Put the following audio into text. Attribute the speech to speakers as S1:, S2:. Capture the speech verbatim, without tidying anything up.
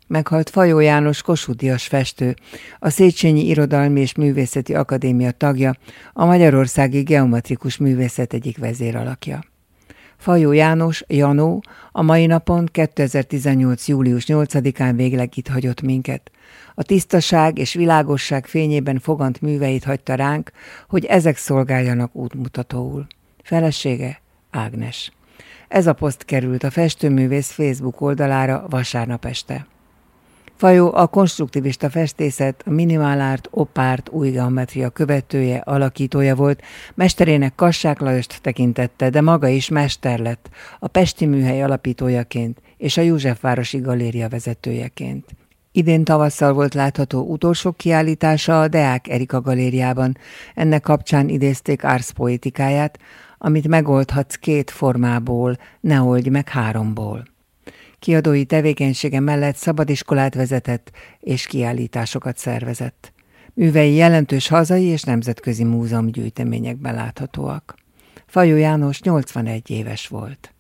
S1: Meghalt Fajó János Kossuth-díjas festő, a Széchenyi Irodalmi és Művészeti Akadémia tagja, a magyarországi geometrikus művészet egyik vezéralakja. Fajó János, Janó, a mai napon kétezer-tizennyolc. július nyolcadikán végleg itt hagyott minket. A tisztaság és világosság fényében fogant műveit hagyta ránk, hogy ezek szolgáljanak útmutatóul. Felesége Ágnes. Ez a poszt került a festőművész Facebook oldalára vasárnap este. Fajó a konstruktivista festészet, a minimálárt, opárt, új geometria követője, alakítója volt, mesterének Kassák Lajost tekintette, de maga is mester lett, a Pesti Műhely alapítójaként és a Józsefvárosi Galéria vezetőjeként. Idén tavasszal volt látható utolsó kiállítása a Deák Erika galériában, ennek kapcsán idézték Ars poetikáját, amit megoldhatsz két formából, ne oldj meg háromból. Kiadói tevékenysége mellett szabadiskolát vezetett és kiállításokat szervezett. Művei jelentős hazai és nemzetközi múzeumgyűjteményekben láthatóak. Fajó János nyolcvanegy éves volt.